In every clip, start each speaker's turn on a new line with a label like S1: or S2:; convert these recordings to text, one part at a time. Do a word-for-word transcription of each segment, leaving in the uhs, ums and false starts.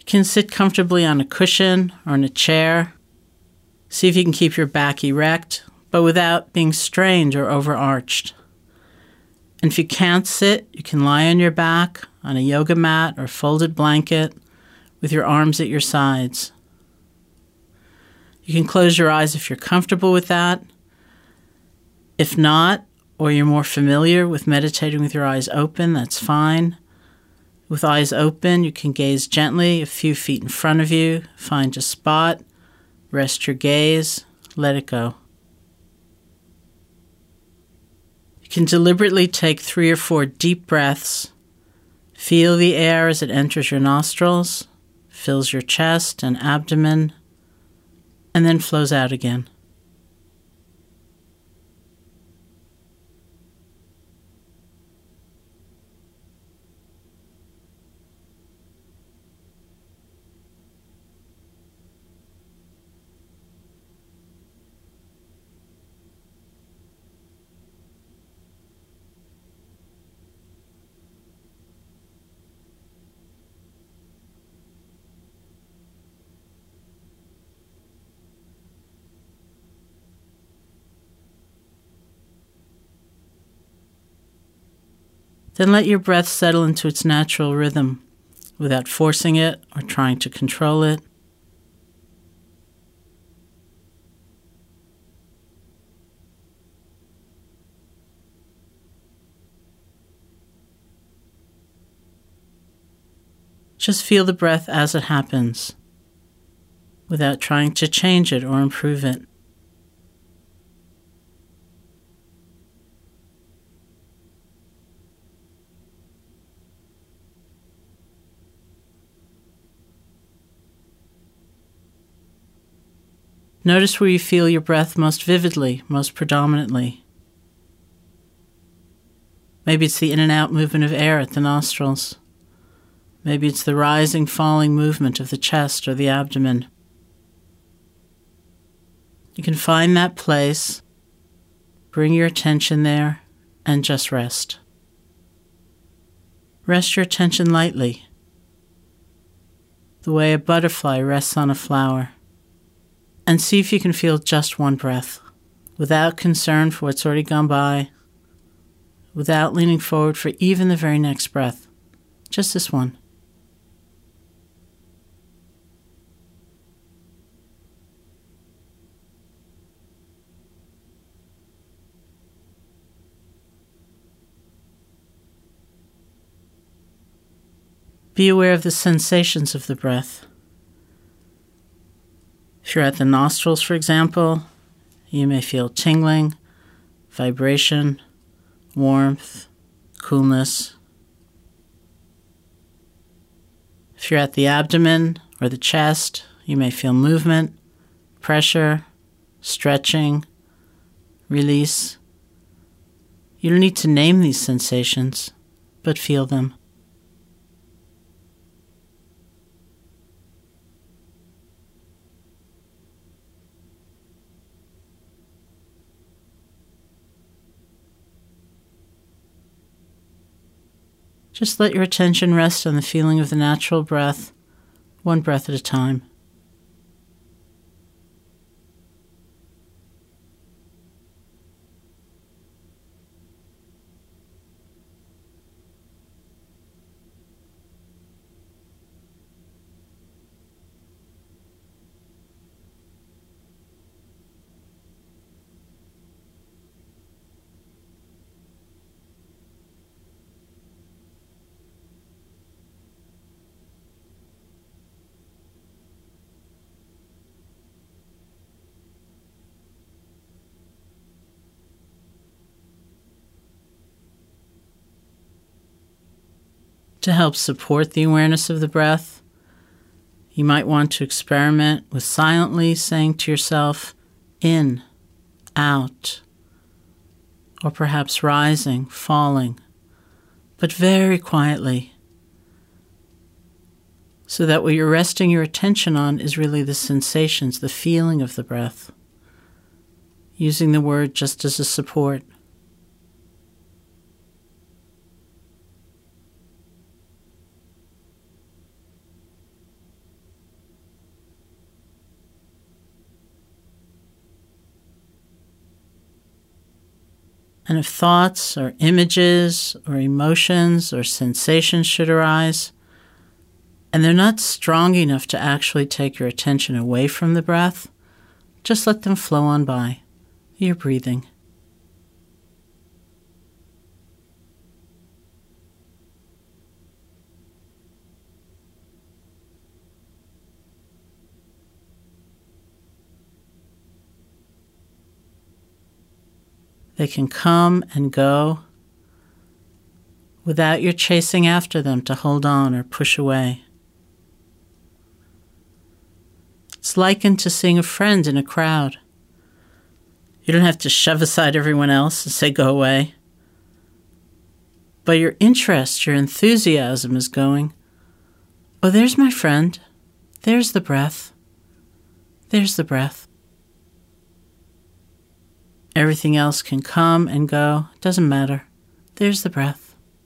S1: You can sit comfortably on a cushion or in a chair. See if you can keep your back erect, but without being strained or overarched. And if you can't sit, you can lie on your back on a yoga mat or folded blanket with your arms at your sides. You can close your eyes if you're comfortable with that. If not, or you're more familiar with meditating with your eyes open, that's fine. With eyes open, you can gaze gently a few feet in front of you, find a spot, rest your gaze, let it go. You can deliberately take three or four deep breaths. Feel the air as it enters your nostrils, fills your chest and abdomen, and then flows out again. Then let your breath settle into its natural rhythm without forcing it or trying to control it. Just feel the breath as it happens, without trying to change it or improve it. Notice where you feel your breath most vividly, most predominantly. Maybe it's the in and out movement of air at the nostrils. Maybe it's the rising, falling movement of the chest or the abdomen. You can find that place, bring your attention there, and just rest. Rest your attention lightly, the way a butterfly rests on a flower. And see if you can feel just one breath, without concern for what's already gone by, without leaning forward for even the very next breath. Just this one. Be aware of the sensations of the breath. If you're at the nostrils, for example, you may feel tingling, vibration, warmth, coolness. If you're at the abdomen or the chest, you may feel movement, pressure, stretching, release. You don't need to name these sensations, but feel them. Just let your attention rest on the feeling of the natural breath, one breath at a time. To help support the awareness of the breath, you might want to experiment with silently saying to yourself, in, out, or perhaps rising, falling, but very quietly, so that what you're resting your attention on is really the sensations, the feeling of the breath, using the word just as a support. And if thoughts or images or emotions or sensations should arise, and they're not strong enough to actually take your attention away from the breath, just let them flow on by. You're breathing. They can come and go without your chasing after them to hold on or push away. It's likened to seeing a friend in a crowd. You don't have to shove aside everyone else and say, go away. But your interest, your enthusiasm is going, oh, there's my friend. There's the breath. There's the breath. Everything else can come and go. Doesn't matter. There's the breath.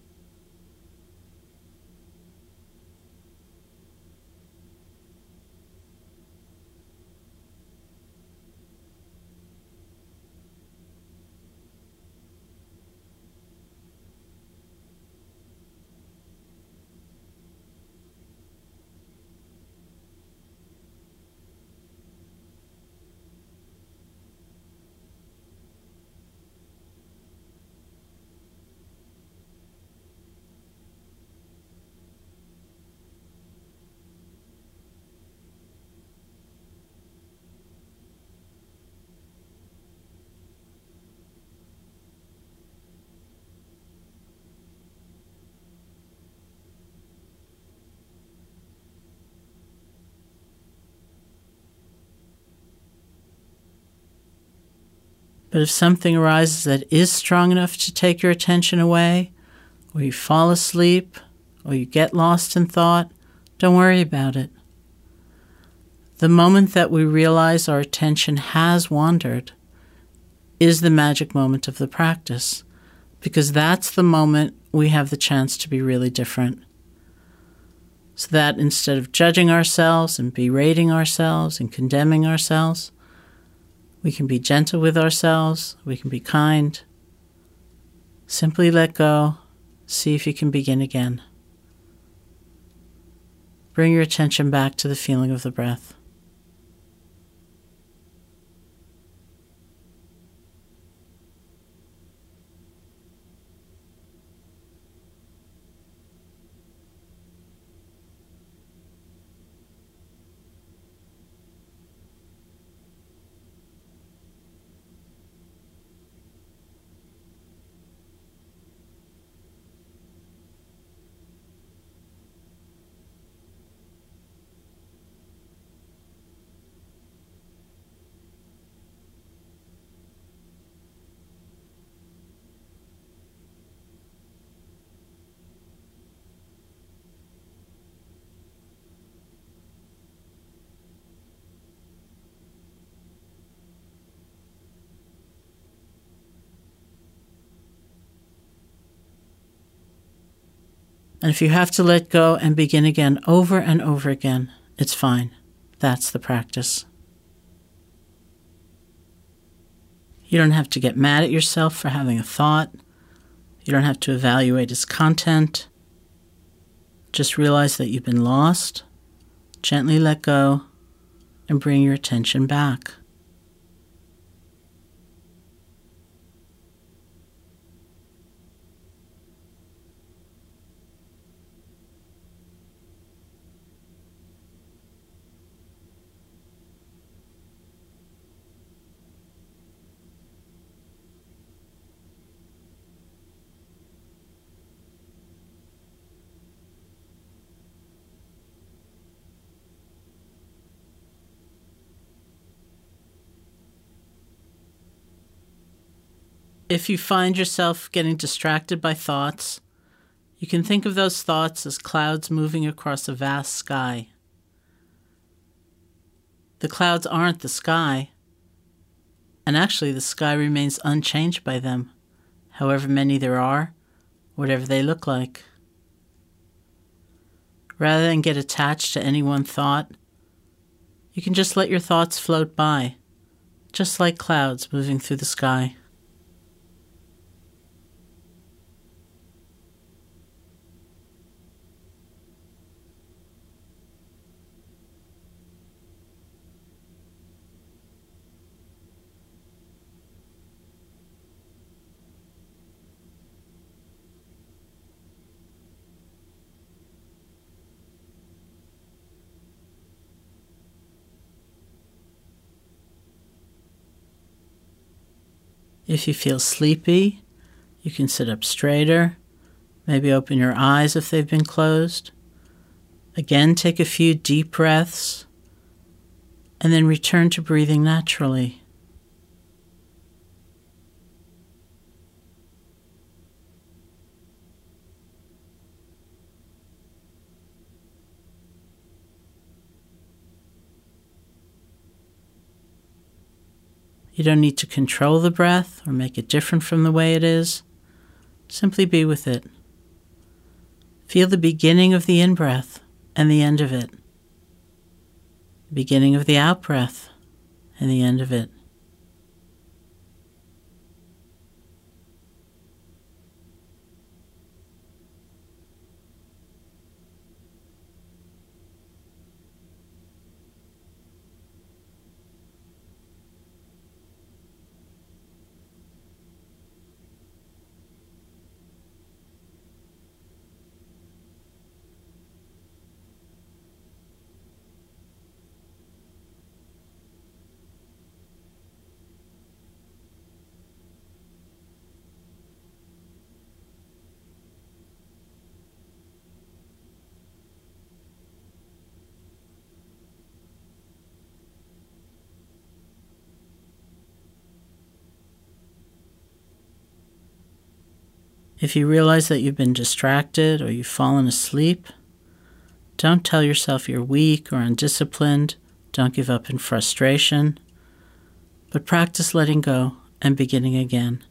S1: But if something arises that is strong enough to take your attention away, or you fall asleep, or you get lost in thought, don't worry about it. The moment that we realize our attention has wandered is the magic moment of the practice, because that's the moment we have the chance to be really different. So that instead of judging ourselves and berating ourselves and condemning ourselves, we can be gentle with ourselves, we can be kind. Simply let go, see if you can begin again. Bring your attention back to the feeling of the breath. And if you have to let go and begin again over and over again, it's fine. That's the practice. You don't have to get mad at yourself for having a thought. You don't have to evaluate its content. Just realize that you've been lost, gently let go, and bring your attention back. If you find yourself getting distracted by thoughts, you can think of those thoughts as clouds moving across a vast sky. The clouds aren't the sky, and actually the sky remains unchanged by them, however many there are, whatever they look like. Rather than get attached to any one thought, you can just let your thoughts float by, just like clouds moving through the sky. If you feel sleepy, you can sit up straighter, maybe open your eyes if they've been closed. Again, take a few deep breaths, and then return to breathing naturally. You don't need to control the breath or make it different from the way it is. Simply be with it. Feel the beginning of the in-breath and the end of it. The beginning of the out-breath and the end of it. If you realize that you've been distracted or you've fallen asleep, don't tell yourself you're weak or undisciplined. Don't give up in frustration, but practice letting go and beginning again.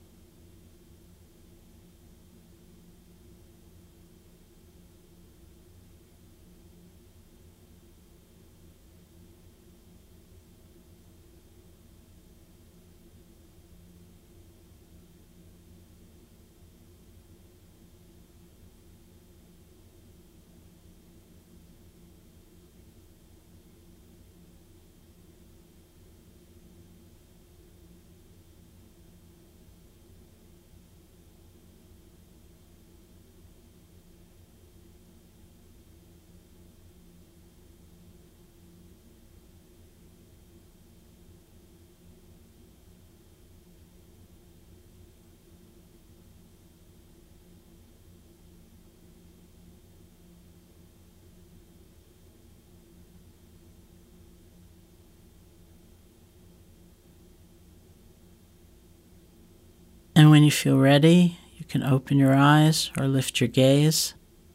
S1: And when you feel ready, you can open your eyes or lift your gaze.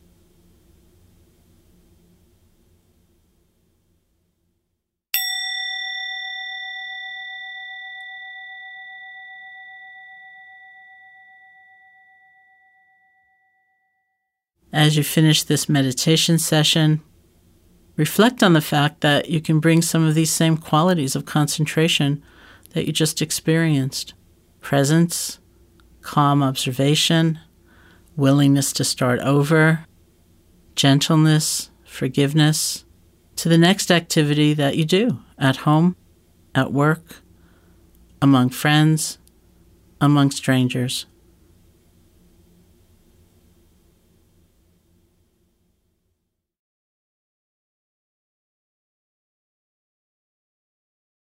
S1: As you finish this meditation session, reflect on the fact that you can bring some of these same qualities of concentration that you just experienced. Presence, calm observation, willingness to start over, gentleness, forgiveness, to the next activity that you do at home, at work, among friends, among strangers.